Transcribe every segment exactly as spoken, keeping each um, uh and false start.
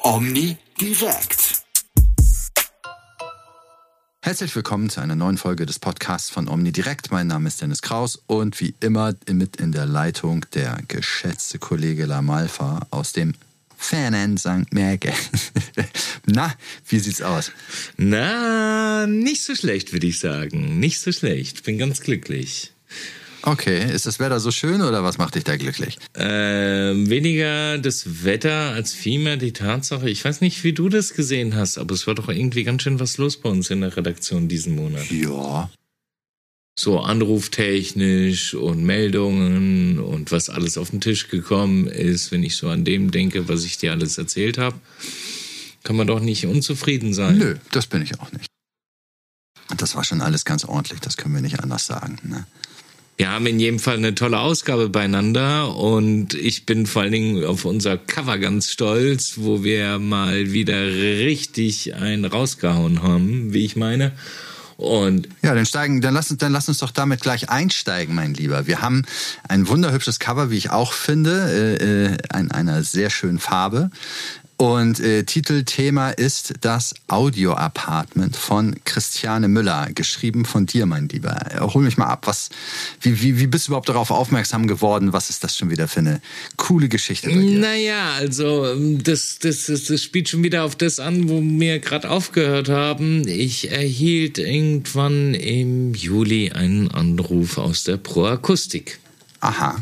Omni direkt. Herzlich willkommen zu einer neuen Folge des Podcasts von Omni direkt. Mein Name ist Dennis Kraus und wie immer mit in der Leitung der geschätzte Kollege Lamalfa aus dem fernen Sankt Märgen. Na, wie sieht's aus? Na, nicht so schlecht, würde ich sagen. Nicht so schlecht. Bin ganz glücklich. Okay, ist das Wetter so schön oder was macht dich da glücklich? Äh, weniger das Wetter als vielmehr die Tatsache, ich weiß nicht, wie du das gesehen hast, aber es war doch irgendwie ganz schön was los bei uns in der Redaktion diesen Monat. Ja. So anruftechnisch und Meldungen und was alles auf den Tisch gekommen ist, wenn ich so an dem denke, was ich dir alles erzählt habe, kann man doch nicht unzufrieden sein. Nö, das bin ich auch nicht. Das war schon alles ganz ordentlich, das können wir nicht anders sagen, ne? Wir haben in jedem Fall eine tolle Ausgabe beieinander und ich bin vor allen Dingen auf unser Cover ganz stolz, wo wir mal wieder richtig einen rausgehauen haben, wie ich meine. Und ja, dann steigen, dann lass uns, dann lass uns doch damit gleich einsteigen, mein Lieber. Wir haben ein wunderhübsches Cover, wie ich auch finde, äh, in einer sehr schönen Farbe. Und äh, Titelthema ist das Audio-Apartment von Christiane Müller, geschrieben von dir, mein Lieber. Hol mich mal ab, was, wie, wie, wie bist du überhaupt darauf aufmerksam geworden? Was ist das schon wieder für eine coole Geschichte bei dir? Naja, also das, das, das, das spielt schon wieder auf das an, wo wir gerade aufgehört haben. Ich erhielt irgendwann im Juli einen Anruf aus der Pro-Akustik. Aha.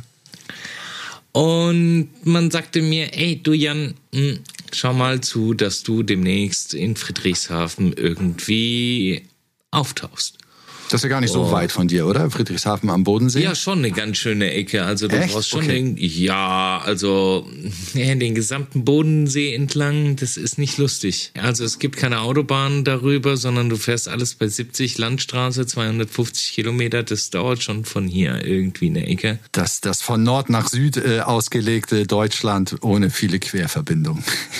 Und man sagte mir, ey, du Jan, mh, schau mal zu, dass du demnächst in Friedrichshafen irgendwie auftauchst. Das ist ja gar nicht so oh. weit von dir, oder? Friedrichshafen am Bodensee? Ja, schon eine ganz schöne Ecke. Also du Echt? brauchst schon Okay. den, ja, also ja, den gesamten Bodensee entlang, das ist nicht lustig. Also es gibt keine Autobahn darüber, sondern du fährst alles bei siebzig, Landstraße, zweihundertfünfzig Kilometer. Das dauert schon von hier irgendwie eine Ecke. Das, das von Nord nach Süd äh, ausgelegte Deutschland ohne viele Querverbindungen.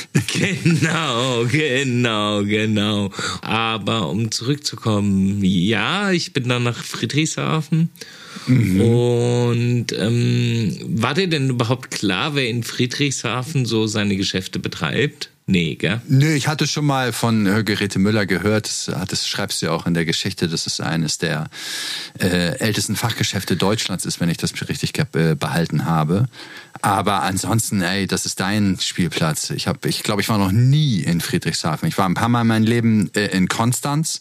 Genau, genau, genau. Aber um zurückzukommen, ja, ich bin dann nach Friedrichshafen. Mhm. Und ähm, war dir denn überhaupt klar, wer in Friedrichshafen so seine Geschäfte betreibt? Nee, gell? Nö, ich hatte schon mal von Hörgeräte Müller gehört, das, das schreibst du ja auch in der Geschichte, dass es eines der äh, ältesten Fachgeschäfte Deutschlands ist, wenn ich das richtig äh, behalten habe. Aber ansonsten, ey, das ist dein Spielplatz. Ich habe, ich glaube, ich war noch nie in Friedrichshafen. Ich war ein paar Mal in meinem Leben äh, in Konstanz.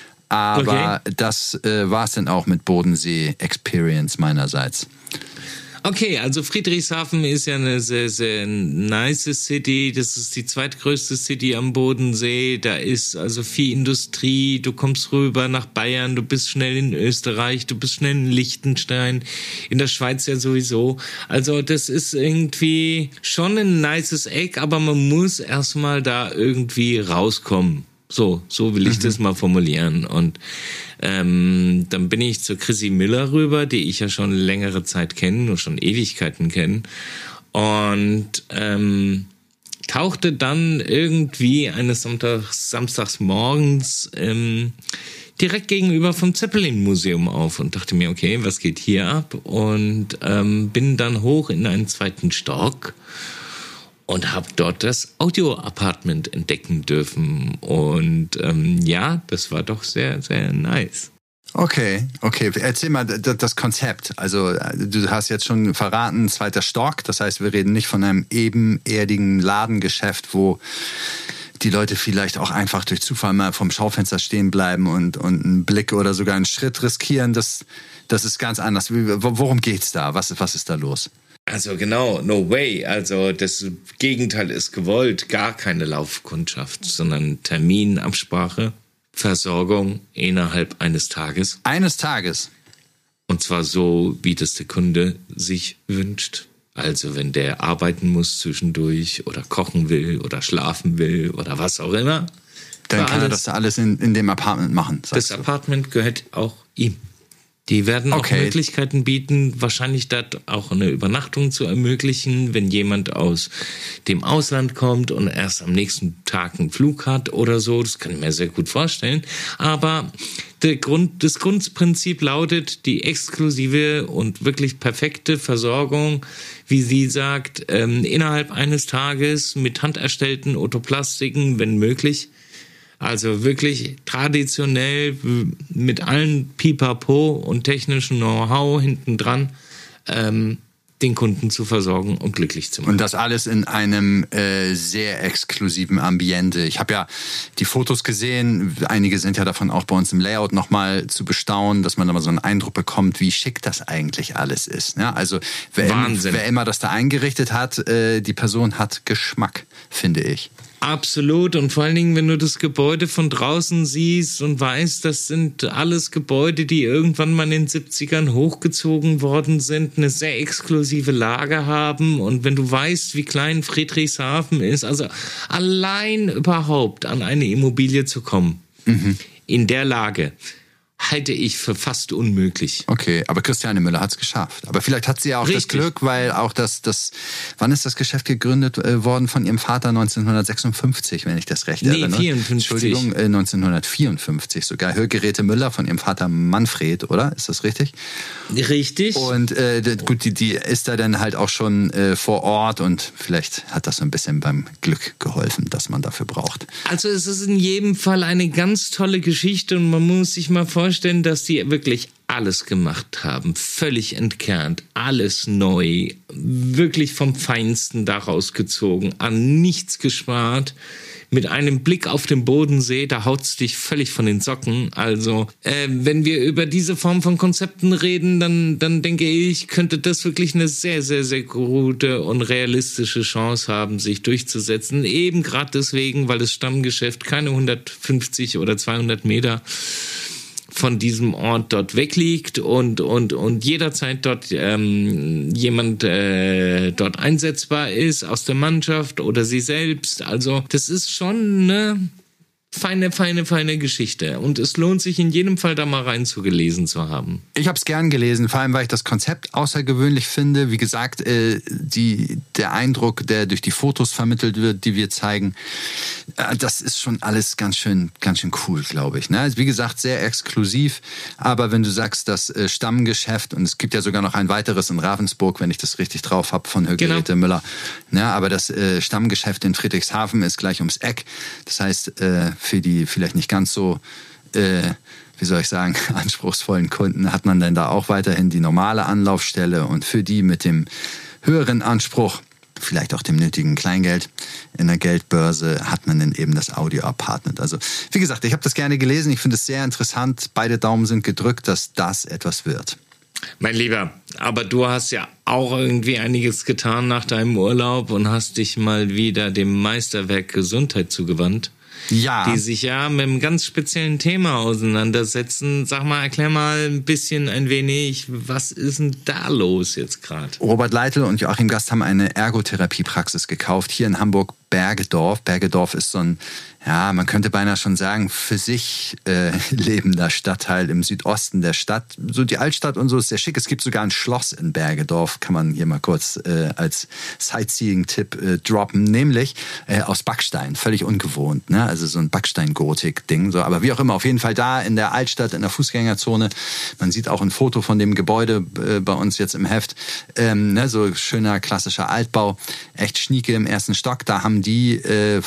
Aber okay. das äh, war es dann auch mit Bodensee-Experience meinerseits. Okay, also Friedrichshafen ist ja eine sehr, sehr nice City. Das ist die zweitgrößte City am Bodensee. Da ist also viel Industrie. Du kommst rüber nach Bayern, du bist schnell in Österreich, du bist schnell in Liechtenstein, in der Schweiz ja sowieso. Also das ist irgendwie schon ein nices Eck, aber man muss erstmal da irgendwie rauskommen. So, so will ich mhm. das mal formulieren. Und ähm, dann bin ich zu Chrissy Müller rüber, die ich ja schon längere Zeit kenne, nur schon Ewigkeiten kenne. Und ähm, tauchte dann irgendwie eines Samstags, Samstags morgens ähm, direkt gegenüber vom Zeppelin-Museum auf und dachte mir, okay, was geht hier ab? Und ähm, bin dann hoch in einen zweiten Stock und habe dort das Audio-Apartment entdecken dürfen. Und ähm, ja, das war doch sehr, sehr nice. Okay, okay. Erzähl mal das Konzept. Also du hast jetzt schon verraten, zweiter Stock. Das heißt, wir reden nicht von einem ebenerdigen Ladengeschäft, wo die Leute vielleicht auch einfach durch Zufall mal vom Schaufenster stehen bleiben und, und einen Blick oder sogar einen Schritt riskieren. Das, das ist ganz anders. Worum geht's da? Was, was ist da los? Also genau, no way. Also das Gegenteil ist gewollt. Gar keine Laufkundschaft, sondern Termin, Absprache, Versorgung innerhalb eines Tages. Eines Tages? Und zwar so, wie das der Kunde sich wünscht. Also wenn der arbeiten muss zwischendurch oder kochen will oder schlafen will oder was auch immer. Dann kann alles, er das alles in, in dem Apartment machen. Das du. Apartment gehört auch ihm. Die werden auch Okay. Möglichkeiten bieten, wahrscheinlich dort auch eine Übernachtung zu ermöglichen, wenn jemand aus dem Ausland kommt und erst am nächsten Tag einen Flug hat oder so. Das kann ich mir sehr gut vorstellen. Aber der Grund, das Grundprinzip lautet, die exklusive und wirklich perfekte Versorgung, wie sie sagt, ähm, innerhalb eines Tages mit handerstellten Otoplastiken, wenn möglich. Also wirklich traditionell mit allen Pipapo und technischen Know-how hinten dran, ähm, den Kunden zu versorgen und glücklich zu machen. Und das alles in einem äh, sehr exklusiven Ambiente. Ich habe ja die Fotos gesehen, einige sind ja davon auch bei uns im Layout nochmal zu bestaunen, dass man da mal so einen Eindruck bekommt, wie schick das eigentlich alles ist. Ja, also wer, Wahnsinn. wer immer das da eingerichtet hat, äh, die Person hat Geschmack, finde ich. Absolut, und vor allen Dingen, wenn du das Gebäude von draußen siehst und weißt, das sind alles Gebäude, die irgendwann mal in den siebzigern hochgezogen worden sind, eine sehr exklusive Lage haben, und wenn du weißt, wie klein Friedrichshafen ist, also allein überhaupt an eine Immobilie zu kommen, mhm. in der Lage, halte ich für fast unmöglich. Okay, aber Christiane Müller hat es geschafft. Aber vielleicht hat sie ja auch Richtig. das Glück, weil auch das, das, wann ist das Geschäft gegründet äh, worden von ihrem Vater? neunzehnhundertsechsundfünfzig, wenn ich das recht Nee, erinnere. vierundfünfzig. Entschuldigung, äh, neunzehnhundertvierundfünfzig sogar. Hörgeräte Müller von ihrem Vater Manfred, oder? Ist das richtig? Richtig. Und äh, d- gut, die, die ist da dann halt auch schon äh, vor Ort, und vielleicht hat das so ein bisschen beim Glück geholfen, das man dafür braucht. Also es ist in jedem Fall eine ganz tolle Geschichte, und man muss sich mal vorstellen, dass die wirklich alles gemacht haben, völlig entkernt, alles neu, wirklich vom Feinsten daraus gezogen, an nichts gespart. Mit einem Blick auf den Bodensee, da haut's dich völlig von den Socken. Also, äh, wenn wir über diese Form von Konzepten reden, dann, dann denke ich, könnte das wirklich eine sehr, sehr, sehr gute und realistische Chance haben, sich durchzusetzen. Eben gerade deswegen, weil das Stammgeschäft keine hundertfünfzig oder zweihundert Meter von diesem Ort dort wegliegt und und und jederzeit dort ähm, jemand äh, dort einsetzbar ist aus der Mannschaft oder sie selbst. Also das ist schon eine feine, feine, feine Geschichte, und es lohnt sich in jedem Fall, da mal reinzugelesen zu haben. Ich habe es gern gelesen, vor allem, weil ich das Konzept außergewöhnlich finde. Wie gesagt, äh, die, der Eindruck, der durch die Fotos vermittelt wird, die wir zeigen, äh, das ist schon alles ganz schön, ganz schön cool, glaube ich. Ne? Also wie gesagt, sehr exklusiv, aber wenn du sagst, das äh, Stammgeschäft, und es gibt ja sogar noch ein weiteres in Ravensburg, wenn ich das richtig drauf habe, von Hörgeräte Genau. Müller. Ja, aber das äh, Stammgeschäft in Friedrichshafen ist gleich ums Eck. Das heißt, äh, für die vielleicht nicht ganz so, äh, wie soll ich sagen, anspruchsvollen Kunden hat man dann da auch weiterhin die normale Anlaufstelle, und für die mit dem höheren Anspruch, vielleicht auch dem nötigen Kleingeld in der Geldbörse, hat man dann eben das Audio Apartment. Also wie gesagt, ich habe das gerne gelesen, ich finde es sehr interessant, beide Daumen sind gedrückt, dass das etwas wird. Mein Lieber, aber du hast ja auch irgendwie einiges getan nach deinem Urlaub und hast dich mal wieder dem Meisterwerk Gesundheit zugewandt. Ja. Die sich ja mit einem ganz speziellen Thema auseinandersetzen. Sag mal, erklär mal ein bisschen, ein wenig, was ist denn da los jetzt gerade? Robert Leitl und Joachim Gast haben eine Ergotherapiepraxis gekauft, hier in Hamburg, Bergedorf. Bergedorf ist so ein, ja, man könnte beinahe schon sagen, für sich äh, lebender Stadtteil im Südosten der Stadt. So die Altstadt und so ist sehr schick. Es gibt sogar ein Schloss in Bergedorf, kann man hier mal kurz äh, als Sightseeing-Tipp äh, droppen, nämlich äh, aus Backstein, völlig ungewohnt, ne? Also so ein Backstein-Gotik-Ding. So. Aber wie auch immer, auf jeden Fall da in der Altstadt, in der Fußgängerzone. Man sieht auch ein Foto von dem Gebäude äh, bei uns jetzt im Heft. Ähm, ne? So schöner, klassischer Altbau, echt schnieke im ersten Stock. Da haben die äh,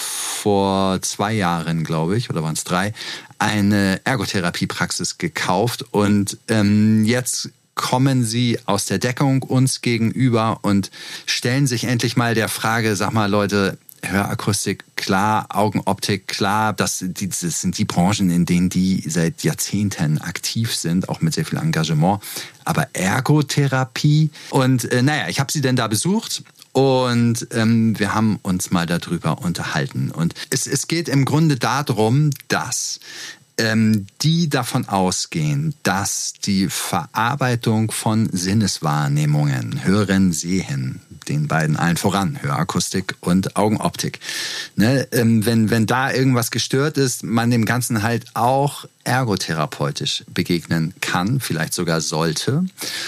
vor zwei Jahren, glaube ich, oder waren es drei, eine Ergotherapiepraxis gekauft, und ähm, jetzt kommen sie aus der Deckung uns gegenüber und stellen sich endlich mal der Frage, sag mal Leute, Hörakustik, klar, Augenoptik, klar, das, die, das sind die Branchen, in denen die seit Jahrzehnten aktiv sind, auch mit sehr viel Engagement, aber Ergotherapie, und äh, naja, ich habe sie denn da besucht. Und ähm, wir haben uns mal darüber unterhalten. Und es, es geht im Grunde darum, dass ähm, die davon ausgehen, dass die Verarbeitung von Sinneswahrnehmungen, Hören, Sehen, den beiden allen voran, Hörakustik und Augenoptik. Ne, ähm, wenn, wenn da irgendwas gestört ist, man dem Ganzen halt auch ergotherapeutisch begegnen kann, vielleicht sogar sollte.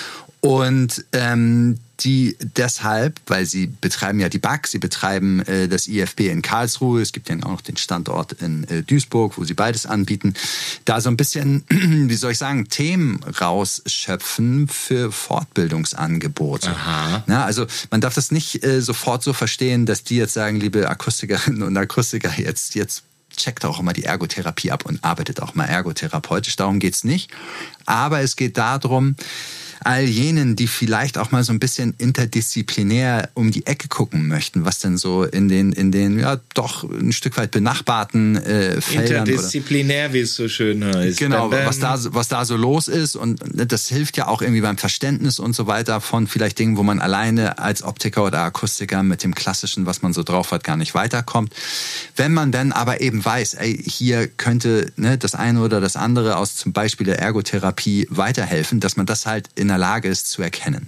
Und ähm, die deshalb, weil sie betreiben ja die B A K, sie betreiben äh, das I F B in Karlsruhe, es gibt ja auch noch den Standort in äh, Duisburg, wo sie beides anbieten, da so ein bisschen, wie soll ich sagen, Themen rausschöpfen für Fortbildungsangebote. Aha. Na, also man darf das nicht äh, sofort so verstehen, dass die jetzt sagen, liebe Akustikerinnen und Akustiker, jetzt, jetzt checkt auch immer die Ergotherapie ab und arbeitet auch mal ergotherapeutisch, darum geht's nicht. Aber es geht darum, all jenen, die vielleicht auch mal so ein bisschen interdisziplinär um die Ecke gucken möchten, was denn so in den, in den ja doch ein Stück weit benachbarten äh, Feldern interdisziplinär, oder, wie es so schön heißt. Genau, was da, was da so los ist, und das hilft ja auch irgendwie beim Verständnis und so weiter von vielleicht Dingen, wo man alleine als Optiker oder Akustiker mit dem Klassischen, was man so drauf hat, gar nicht weiterkommt. Wenn man dann aber eben weiß, ey, hier könnte ne, das eine oder das andere aus zum Beispiel der Ergotherapie weiterhelfen, dass man das halt in der Lage ist zu erkennen.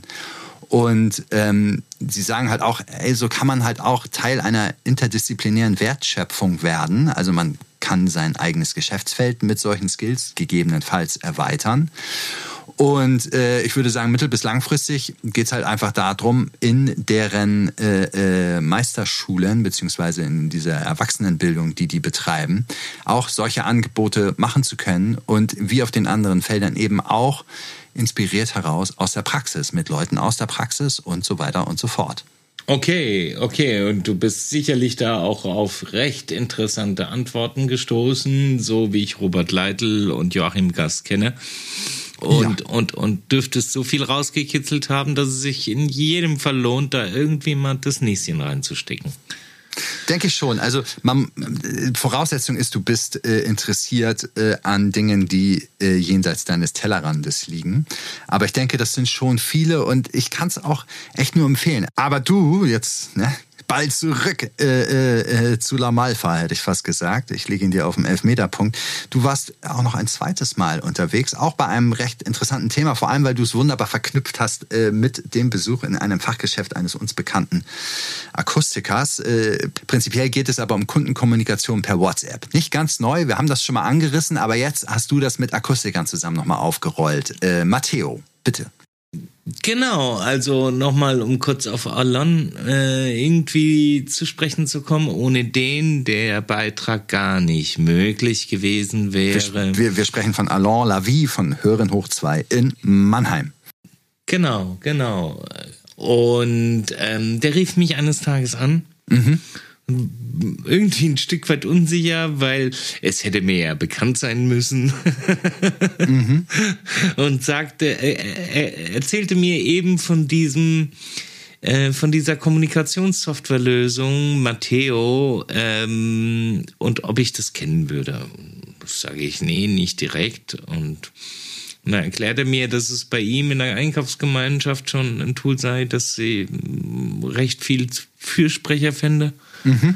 Und ähm, sie sagen halt auch, ey, so kann man halt auch Teil einer interdisziplinären Wertschöpfung werden. Also man kann sein eigenes Geschäftsfeld mit solchen Skills gegebenenfalls erweitern. Und äh, ich würde sagen, mittel- bis langfristig geht es halt einfach darum, in deren äh, äh, Meisterschulen beziehungsweise in dieser Erwachsenenbildung, die die betreiben, auch solche Angebote machen zu können und wie auf den anderen Feldern eben auch inspiriert heraus aus der Praxis, mit Leuten aus der Praxis und so weiter und so fort. Okay, okay. Und du bist sicherlich da auch auf recht interessante Antworten gestoßen, so wie ich Robert Leitl und Joachim Gast kenne. Und, ja. und, und dürftest so viel rausgekitzelt haben, dass es sich in jedem Fall lohnt, da irgendwie mal das Näschen reinzustecken. Denke ich schon. Also man, Voraussetzung ist, du bist äh, interessiert äh, an Dingen, die äh, jenseits deines Tellerrandes liegen. Aber ich denke, das sind schon viele und ich kann es auch echt nur empfehlen. Aber du, jetzt ne, bald zurück äh, äh, zu La Malfa, hätte ich fast gesagt. Ich lege ihn dir auf dem Elfmeterpunkt. Du warst auch noch ein zweites Mal unterwegs, auch bei einem recht interessanten Thema, vor allem, weil du es wunderbar verknüpft hast äh, mit dem Besuch in einem Fachgeschäft eines uns bekannten Akustikers. Äh, prinzipiell geht es aber um Kundenkommunikation per WhatsApp. Nicht ganz neu, wir haben das schon mal angerissen, aber jetzt hast du das mit Akustikern zusammen nochmal aufgerollt. Äh, Matteo, bitte. Genau, also nochmal, um kurz auf Alon äh, irgendwie zu sprechen zu kommen, ohne den der Beitrag gar nicht möglich gewesen wäre. Wir, wir, wir sprechen von Alain Lavie von Hören hoch zwei in Mannheim. Genau, genau. Und ähm, der rief mich eines Tages an. Mhm. Irgendwie ein Stück weit unsicher, weil es hätte mir ja bekannt sein müssen. mhm. Und sagte, er, er erzählte mir eben von diesem, äh, von dieser Kommunikationssoftwarelösung Matteo ähm, und ob ich das kennen würde. Das sage ich, nee, nicht direkt. Und Und er erklärte mir, dass es bei ihm in der Einkaufsgemeinschaft schon ein Tool sei, dass sie recht viel Fürsprecher fände. Mhm.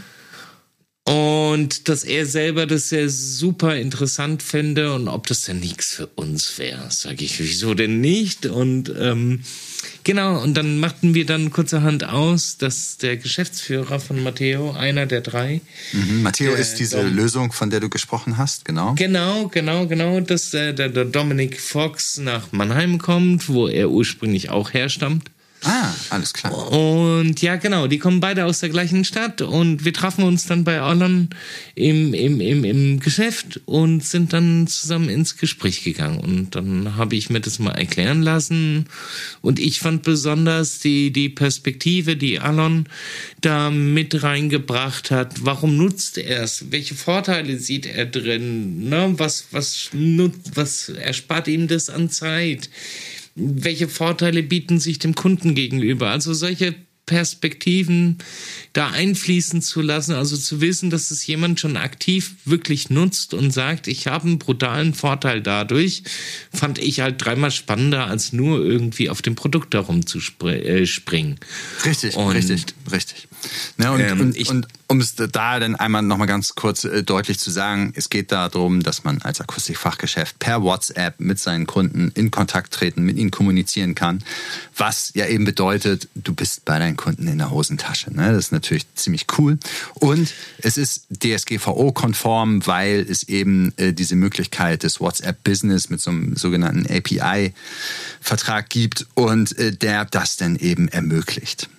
Und dass er selber das sehr super interessant fände und ob das denn nichts für uns wäre. Sag ich, wieso denn nicht? Und ähm, genau, und dann machten wir dann kurzerhand aus, dass der Geschäftsführer von Matteo, einer der drei... Mhm, Matteo ist diese Dom- Lösung, von der du gesprochen hast, genau. Genau, genau, genau, dass äh, der, der Dominic Fox nach Mannheim kommt, wo er ursprünglich auch herstammt. Ah, alles klar. Und ja, genau, die kommen beide aus der gleichen Stadt und wir trafen uns dann bei Alon im, im, im, im Geschäft und sind dann zusammen ins Gespräch gegangen. Und dann habe ich mir das mal erklären lassen und ich fand besonders die, die Perspektive, die Alon da mit reingebracht hat. Warum nutzt er es? Welche Vorteile sieht er drin? Ne? Was, was, was erspart ihm das an Zeit? Welche Vorteile bieten sich dem Kunden gegenüber? Also solche Perspektiven da einfließen zu lassen, also zu wissen, dass es jemand schon aktiv wirklich nutzt und sagt, ich habe einen brutalen Vorteil dadurch, fand ich halt dreimal spannender, als nur irgendwie auf dem Produkt darum zu springen. Richtig, und, richtig, richtig. Ne, und, ähm, und, ich, und um es da dann einmal nochmal ganz kurz äh, deutlich zu sagen, es geht darum, dass man als Akustikfachgeschäft per WhatsApp mit seinen Kunden in Kontakt treten, mit ihnen kommunizieren kann, was ja eben bedeutet, du bist bei deinen Kunden in der Hosentasche. Ne? Das ist natürlich ziemlich cool. Und es ist D S G V O-konform, weil es eben äh, diese Möglichkeit des WhatsApp-Business mit so einem sogenannten A P I-Vertrag gibt und äh, der das dann eben ermöglicht.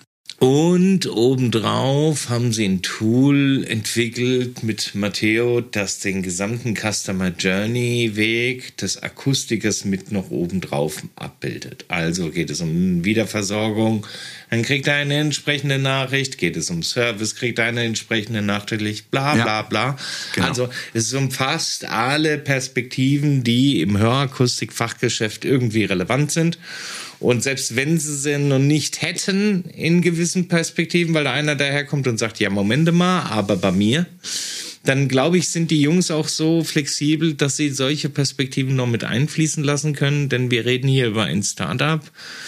Und obendrauf haben sie ein Tool entwickelt mit Matteo, das den gesamten Customer Journey Weg des Akustikers mit noch obendrauf abbildet. Also geht es um Wiederversorgung, dann kriegt er eine entsprechende Nachricht, geht es um Service, kriegt er eine entsprechende Nachricht, bla bla ja, bla. Genau. Also es umfasst alle Perspektiven, die im Hörakustik-Fachgeschäft irgendwie relevant sind. Und selbst wenn sie sie noch nicht hätten in gewissen Perspektiven, weil da einer daherkommt und sagt, ja, Moment mal, aber bei mir, dann glaube ich, sind die Jungs auch so flexibel, dass sie solche Perspektiven noch mit einfließen lassen können, denn wir reden hier über ein Startup.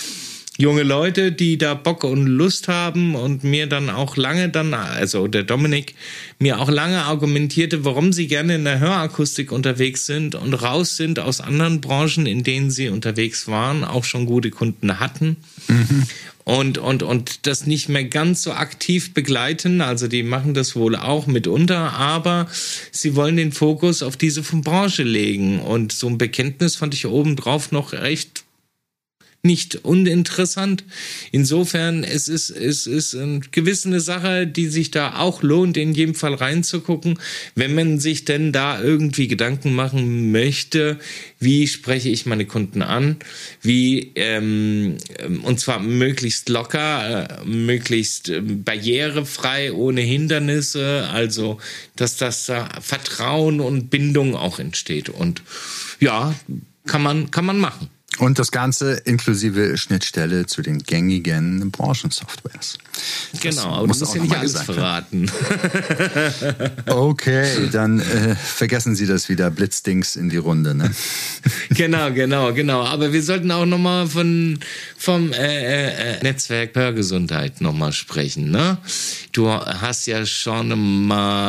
Junge Leute, die da Bock und Lust haben und mir dann auch lange dann, also der Dominik, mir auch lange argumentierte, warum sie gerne in der Hörakustik unterwegs sind und raus sind aus anderen Branchen, in denen sie unterwegs waren, auch schon gute Kunden hatten. Mhm. Und, und, und das nicht mehr ganz so aktiv begleiten, also die machen das wohl auch mitunter, aber sie wollen den Fokus auf diese von Branche legen. Und so ein Bekenntnis fand ich obendrauf noch recht nicht uninteressant. Insofern, es ist, es ist eine gewisse Sache, die sich da auch lohnt, in jedem Fall reinzugucken, wenn man sich denn da irgendwie Gedanken machen möchte, wie spreche ich meine Kunden an, wie, ähm, und zwar möglichst locker, äh, möglichst äh, barrierefrei, ohne Hindernisse, also, dass das da Vertrauen und Bindung auch entsteht. Und ja, kann man, kann man machen. Und das Ganze inklusive Schnittstelle zu den gängigen Branchensoftwares. Genau, aber du musst ja nicht alles verraten. Okay, dann äh, vergessen Sie das wieder, Blitzdings in die Runde, ne? Genau, genau, genau. Aber wir sollten auch nochmal von vom äh, äh, Netzwerk Hörgesundheit nochmal sprechen, ne? Du hast ja schon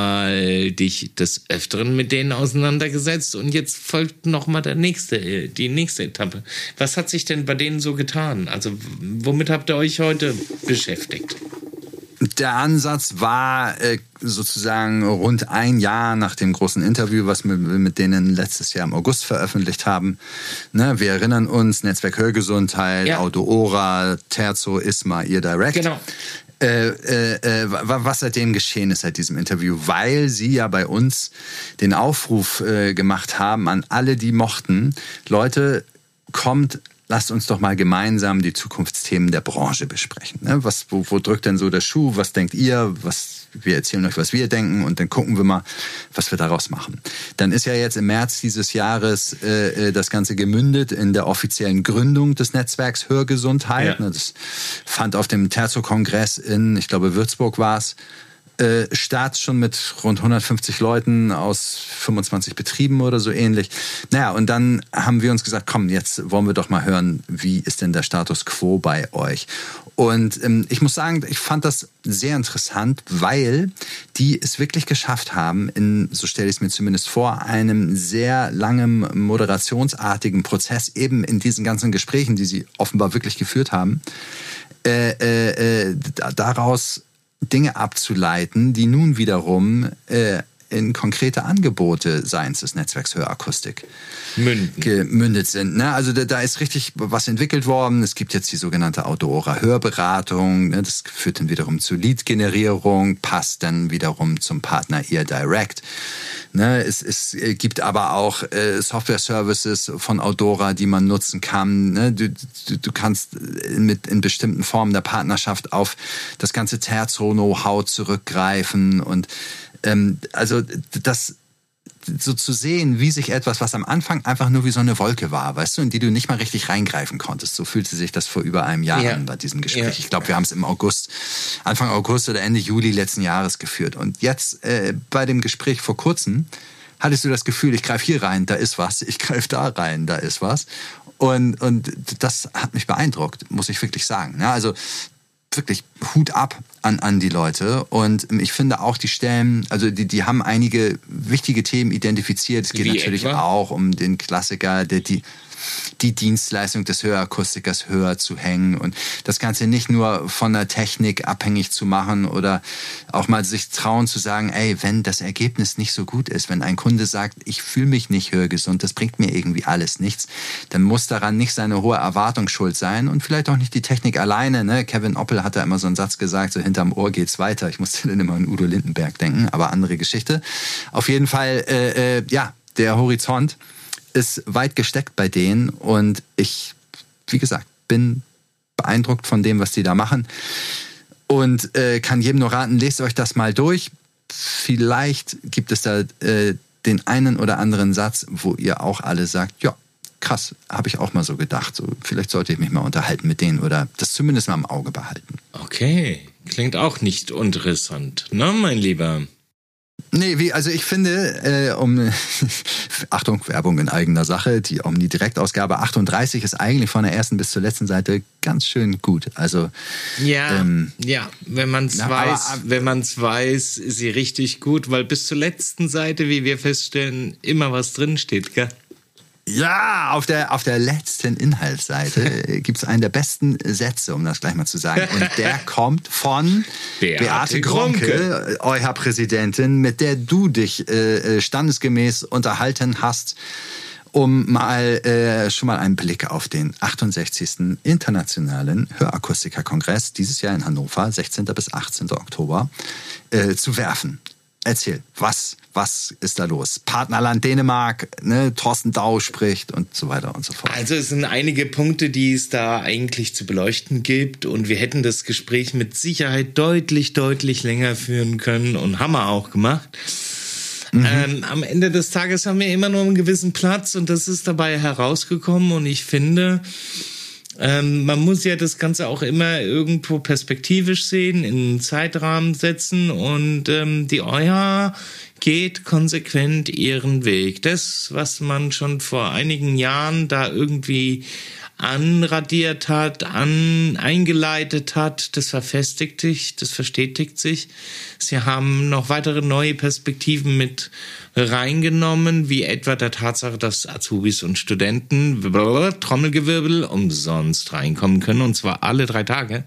mal dich des Öfteren mit denen auseinandergesetzt und jetzt folgt nochmal der nächste, die nächste Etappe. Was hat sich denn bei denen so getan? Also womit habt ihr euch heute beschäftigt? Der Ansatz war äh, sozusagen rund ein Jahr nach dem großen Interview, was wir mit denen letztes Jahr im August veröffentlicht haben. Ne, wir erinnern uns, Netzwerk Hörgesundheit, ja. Audoora, Terzo, Isma, earDirect. Genau. Äh, äh, was seitdem geschehen ist seit diesem Interview, weil sie ja bei uns den Aufruf äh, gemacht haben an alle, die mochten, Leute, kommt, lasst uns doch mal gemeinsam die Zukunftsthemen der Branche besprechen. Ne? Was, wo, wo drückt denn so der Schuh? Was denkt ihr? Was, wir erzählen euch, was wir denken und dann gucken wir mal, was wir daraus machen. Dann ist ja jetzt im März dieses Jahres äh, das Ganze gemündet in der offiziellen Gründung des Netzwerks Hörgesundheit. Ja. Das fand auf dem Terzo-Kongress in, ich glaube, Würzburg war es, Äh, Start schon mit rund hundertfünfzig Leuten aus fünfundzwanzig Betrieben oder so ähnlich. Naja, und dann haben wir uns gesagt, komm, jetzt wollen wir doch mal hören, wie ist denn der Status quo bei euch? Und ähm, ich muss sagen, ich fand das sehr interessant, weil die es wirklich geschafft haben, in, so stelle ich es mir zumindest vor, einem sehr langen moderationsartigen Prozess, eben in diesen ganzen Gesprächen, die sie offenbar wirklich geführt haben, äh, äh, äh, daraus Dinge abzuleiten, die nun wiederum äh, in konkrete Angebote seitens des Netzwerks Hörakustik Münden. gemündet sind. Ne? Also da, da ist richtig was entwickelt worden. Es gibt jetzt die sogenannte Audoora Hörberatung. Ne? Das führt dann wiederum zu Lead-Generierung, passt dann wiederum zum Partner earDirect. Ne? Es, es gibt aber auch äh, Software-Services von Audoora, die man nutzen kann. Ne? Du, du, du kannst mit in bestimmten Formen der Partnerschaft auf das ganze Terzo-Know-how zurückgreifen und ähm, also das so zu sehen, wie sich etwas, was am Anfang einfach nur wie so eine Wolke war, weißt du, in die du nicht mal richtig reingreifen konntest. So fühlte sich das vor über einem Jahr ja. an bei diesem Gespräch. Ja. Ich glaube, wir haben es im August, Anfang August oder Ende Juli letzten Jahres geführt. Und jetzt äh, bei dem Gespräch vor kurzem hattest du das Gefühl, ich greife hier rein, da ist was, ich greife da rein, da ist was. Und, und das hat mich beeindruckt, muss ich wirklich sagen. Ja, also wirklich Hut ab an, an die Leute. Und ich finde auch die Stellen, also die, die haben einige wichtige Themen identifiziert. Es geht Wie natürlich etwa? auch um den Klassiker, der, die, die Dienstleistung des Hörakustikers höher zu hängen und das Ganze nicht nur von der Technik abhängig zu machen oder auch mal sich trauen zu sagen, ey, wenn das Ergebnis nicht so gut ist, wenn ein Kunde sagt, ich fühle mich nicht hörgesund, das bringt mir irgendwie alles nichts, dann muss daran nicht seine hohe Erwartung schuld sein und vielleicht auch nicht die Technik alleine. Ne? Kevin Oppel hat da immer so einen Satz gesagt, so hinterm Ohr geht's weiter. Ich musste dann immer an Udo Lindenberg denken, aber andere Geschichte. Auf jeden Fall, äh, äh, ja, der Horizont ist weit gesteckt bei denen und ich, wie gesagt, bin beeindruckt von dem, was die da machen und äh, kann jedem nur raten, lest euch das mal durch. Vielleicht gibt es da äh, den einen oder anderen Satz, wo ihr auch alle sagt, ja, krass, habe ich auch mal so gedacht. So, vielleicht sollte ich mich mal unterhalten mit denen oder das zumindest mal im Auge behalten. Okay, klingt auch nicht interessant, ne, mein Lieber? Nee, wie, also ich finde, äh, um Achtung, Werbung in eigener Sache, die Omni-Direktausgabe achtunddreißig ist eigentlich von der ersten bis zur letzten Seite ganz schön gut. Also Ja, ähm, ja, wenn man es na, weiß, aber- wenn man es weiß, ist sie richtig gut, weil bis zur letzten Seite, wie wir feststellen, immer was drin steht, gell? ja, auf der, auf der letzten Inhaltsseite gibt es einen der besten Sätze, um das gleich mal zu sagen. Und der kommt von Beate Beate Gromke, euer Präsidentin, mit der du dich äh, standesgemäß unterhalten hast, um mal äh, schon mal einen Blick auf den achtundsechzigsten Internationalen Hörakustiker-Kongress dieses Jahr in Hannover, sechzehnten bis achtzehnten Oktober, äh, zu werfen. Erzähl, was, was ist da los? Partnerland Dänemark, ne, Thorsten Dau spricht und so weiter und so fort. Also es sind einige Punkte, die es da eigentlich zu beleuchten gibt und wir hätten das Gespräch mit Sicherheit deutlich, deutlich länger führen können und haben wir auch gemacht. Mhm. Ähm, am Ende des Tages haben wir immer nur einen gewissen Platz und das ist dabei herausgekommen und ich finde, Ähm, man muss ja das Ganze auch immer irgendwo perspektivisch sehen, in einen Zeitrahmen setzen und ähm, die O J H geht konsequent ihren Weg. Das, was man schon vor einigen Jahren da irgendwie anradiert hat, an, eingeleitet hat, das verfestigt sich, das verstetigt sich. Sie haben noch weitere neue Perspektiven mit reingenommen, wie etwa der Tatsache, dass Azubis und Studenten, Trommelgewirbel, umsonst reinkommen können, und zwar alle drei Tage.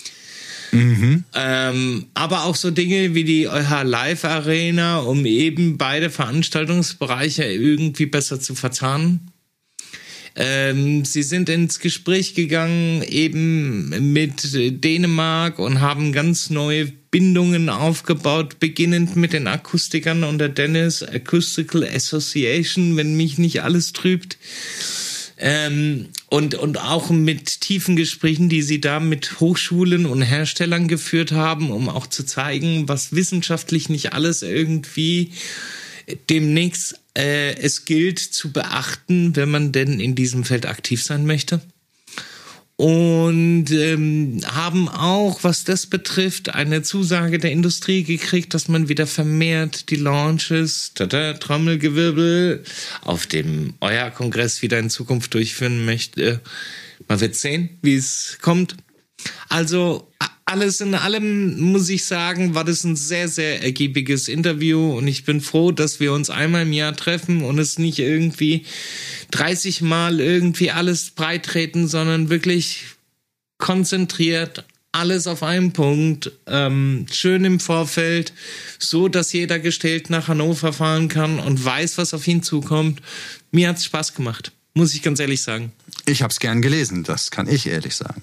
Mhm. Ähm, aber auch so Dinge wie die O J H Live Arena, um eben beide Veranstaltungsbereiche irgendwie besser zu verzahnen. Ähm, sie sind ins Gespräch gegangen eben mit Dänemark und haben ganz neue Bindungen aufgebaut, beginnend mit den Akustikern und der Danish Acoustical Association, wenn mich nicht alles trübt. Ähm, und, und auch mit tiefen Gesprächen, die sie da mit Hochschulen und Herstellern geführt haben, um auch zu zeigen, was wissenschaftlich nicht alles irgendwie demnächst äh, es gilt zu beachten, wenn man denn in diesem Feld aktiv sein möchte. Und ähm, haben auch, was das betrifft, eine Zusage der Industrie gekriegt, dass man wieder vermehrt die Launches, tada, Trommelgewirbel, auf dem O J H-Kongress wieder in Zukunft durchführen möchte. Man wird sehen, wie es kommt. Also alles in allem, muss ich sagen, war das ein sehr, sehr ergiebiges Interview und ich bin froh, dass wir uns einmal im Jahr treffen und es nicht irgendwie dreißig Mal irgendwie alles breitreten, sondern wirklich konzentriert, alles auf einen Punkt, ähm, schön im Vorfeld, so dass jeder gestählt nach Hannover fahren kann und weiß, was auf ihn zukommt. Mir hat's Spaß gemacht, muss ich ganz ehrlich sagen. Ich habe es gern gelesen, das kann ich ehrlich sagen.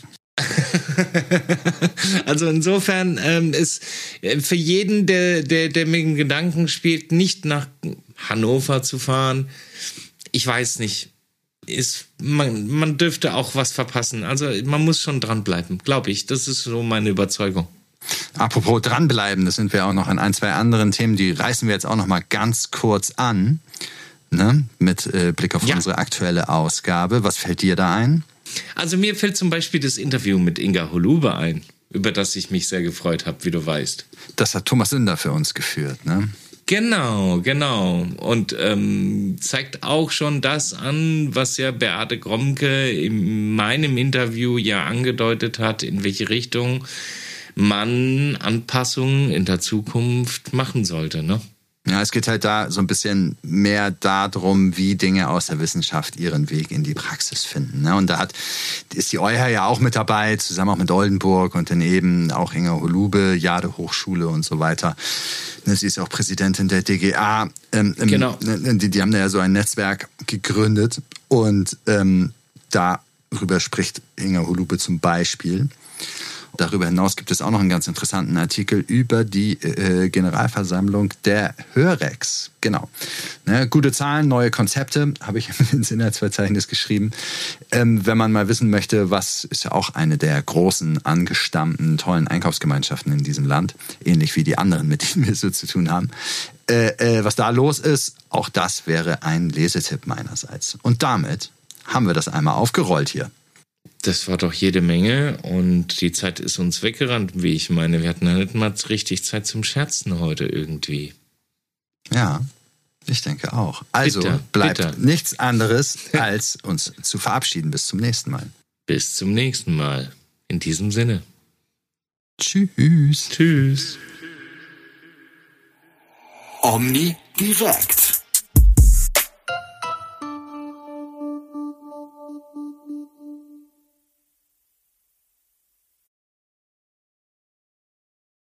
Also insofern ähm, ist für jeden, der, der, der mit dem Gedanken spielt, nicht nach Hannover zu fahren, ich weiß nicht, ist, man, man dürfte auch was verpassen. Also man muss schon dranbleiben, glaube ich. Das ist so meine Überzeugung. Apropos dranbleiben, das sind wir auch noch an ein, zwei anderen Themen, die reißen wir jetzt auch noch mal ganz kurz an, ne? Mit äh, Blick auf ja. unsere aktuelle Ausgabe. Was fällt dir da ein? Also mir fällt zum Beispiel das Interview mit Inga Holube ein, über das ich mich sehr gefreut habe, wie du weißt. Das hat Thomas Sünder für uns geführt, ne? Genau, genau. Und ähm, zeigt auch schon das an, was ja Beate Gromke in meinem Interview ja angedeutet hat, in welche Richtung man Anpassungen in der Zukunft machen sollte, ne? Ja, es geht halt da so ein bisschen mehr darum, wie Dinge aus der Wissenschaft ihren Weg in die Praxis finden. Ne? Und da hat, ist die E U H A ja auch mit dabei, zusammen auch mit Oldenburg und dann eben auch Inga Holube, Jade Hochschule und so weiter. Sie ist auch Präsidentin der D G A. Ähm, genau. Die, die haben da ja so ein Netzwerk gegründet und ähm, darüber spricht Inga Holube zum Beispiel. Darüber hinaus gibt es auch noch einen ganz interessanten Artikel über die äh, Generalversammlung der Hörex. Genau. Ne, gute Zahlen, neue Konzepte, habe ich ins Inhaltsverzeichnis geschrieben. Ähm, wenn man mal wissen möchte, was ist ja auch eine der großen, angestammten, tollen Einkaufsgemeinschaften in diesem Land, ähnlich wie die anderen, mit denen wir so zu tun haben. Äh, äh, was da los ist, auch das wäre ein Lesetipp meinerseits. Und damit haben wir das einmal aufgerollt hier. Das war doch jede Menge und die Zeit ist uns weggerannt, wie ich meine. Wir hatten ja nicht mal richtig Zeit zum Scherzen heute irgendwie. Ja, ich denke auch. Also bitter, bleibt bitter. nichts anderes, als uns zu verabschieden. Bis zum nächsten Mal. Bis zum nächsten Mal. In diesem Sinne. Tschüss. Tschüss. Omni direkt.